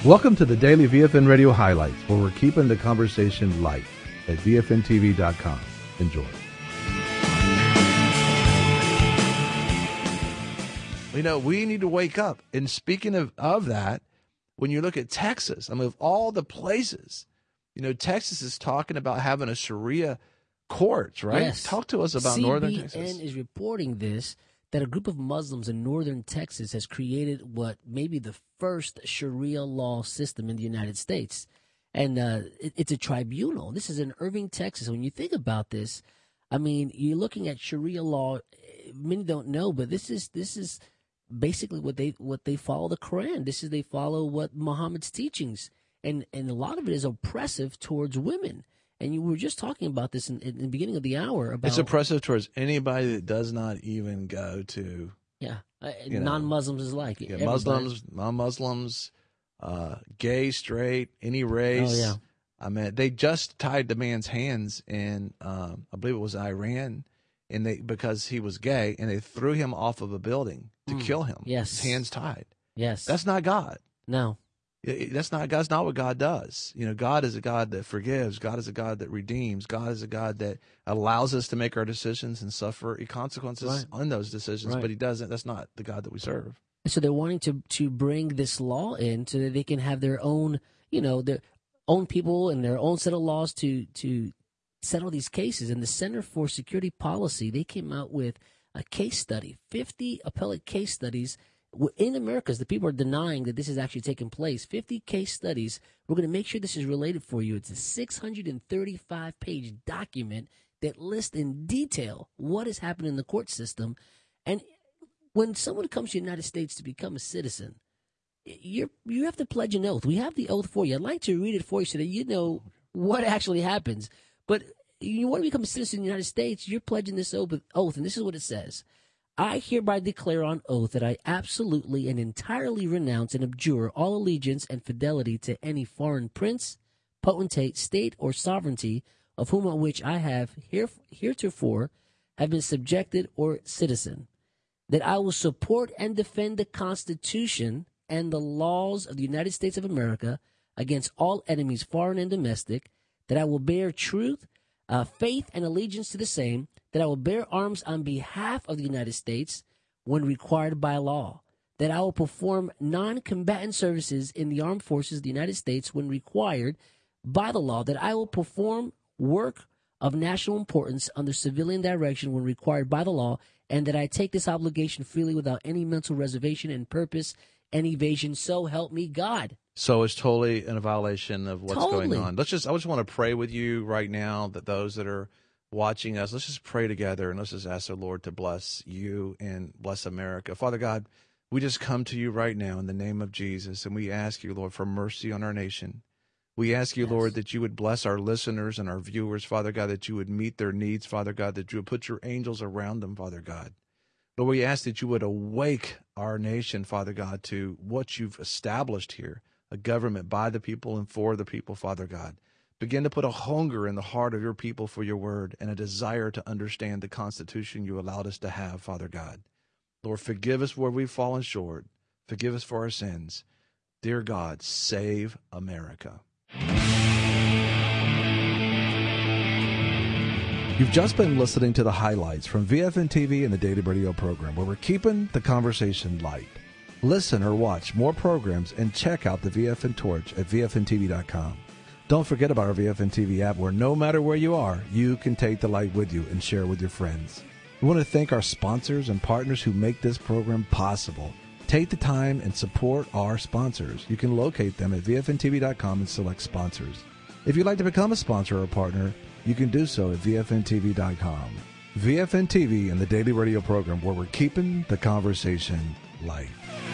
Welcome to the Daily VFN Radio Highlights, where we're keeping the conversation light at VFNTV.com. Enjoy. You know, we need to wake up. And speaking of that, when you look at Texas, I mean, of all the places, you know, Texas is talking about having a Sharia courts, right? Yes. Talk to us about northern Texas. CBN is reporting this, that a group of Muslims in northern Texas has created what may be the first Sharia law system in the United States. And it's a tribunal. This is in Irving, Texas. When you think about this, I mean, you're looking at Sharia law. Many don't know, but this is basically what they follow the Quran. They follow what Muhammad's teachings, and a lot of it is oppressive towards women. And you were just talking about this in the beginning of the hour. About it's oppressive towards anybody that does not even go to non-Muslims is like it. Muslims, non-Muslims, gay, straight, any race. Oh yeah. I mean, they just tied the man's hands in, I believe it was Iran, because he was gay, and they threw him off of a building to kill him. Yes. His hands tied. Yes. That's not God. No. That's not what God does. You know, God is a God that forgives. God is a God that redeems. God is a God that allows us to make our decisions and suffer consequences on those decisions. Right. But He doesn't. That's not the God that we serve. So they're wanting to bring this law in so that they can have their own, their own people and their own set of laws to settle these cases. And the Center for Security Policy, they came out with a case study, 50 appellate case studies in America. The people are denying that this is actually taking place. 50 case studies. We're going to make sure this is related for you. It's a 635-page document that lists in detail what has happened in the court system. And when someone comes to the United States to become a citizen, you have to pledge an oath. We have the oath for you. I'd like to read it for you so that you know what actually happens. But you want to become a citizen of the United States, you're pledging this oath, and this is what it says. I hereby declare on oath that I absolutely and entirely renounce and abjure all allegiance and fidelity to any foreign prince, potentate, state, or sovereignty of whom or which I have heretofore have been subjected or citizen, that I will support and defend the Constitution and the laws of the United States of America against all enemies, foreign and domestic, that I will bear truth, faith, and allegiance to the same, that I will bear arms on behalf of the United States when required by law, that I will perform non-combatant services in the armed forces of the United States when required by the law, that I will perform work of national importance under civilian direction when required by the law, and that I take this obligation freely without any mental reservation and purpose and evasion. So help me God. So it's totally in a violation of what's going on. I just want to pray with you right now, that those that are watching us, let's just pray together and let's just ask the Lord to bless you and bless America. Father God, we just come to you right now in the name of Jesus, and we ask you, Lord, for mercy on our nation. We ask you, Lord, that you would bless our listeners and our viewers, Father God, that you would meet their needs, Father God, that you would put your angels around them, Father God. Lord, we ask that you would awake our nation, Father God, to what you've established here, a government by the people and for the people, Father God. Begin to put a hunger in the heart of your people for your word and a desire to understand the Constitution you allowed us to have, Father God. Lord, forgive us where we've fallen short. Forgive us for our sins. Dear God, save America. You've just been listening to the highlights from VFN TV and the Daily Radio program, where we're keeping the conversation light. Listen or watch more programs and check out the VFN Torch at VFNTV.com. Don't forget about our VFN TV app, where no matter where you are, you can take the light with you and share with your friends. We want to thank our sponsors and partners who make this program possible. Take the time and support our sponsors. You can locate them at VFNTV.com and select sponsors. If you'd like to become a sponsor or a partner, you can do so at VFNTV.com. VFN TV and the Daily Radio program, where we're keeping the conversation light.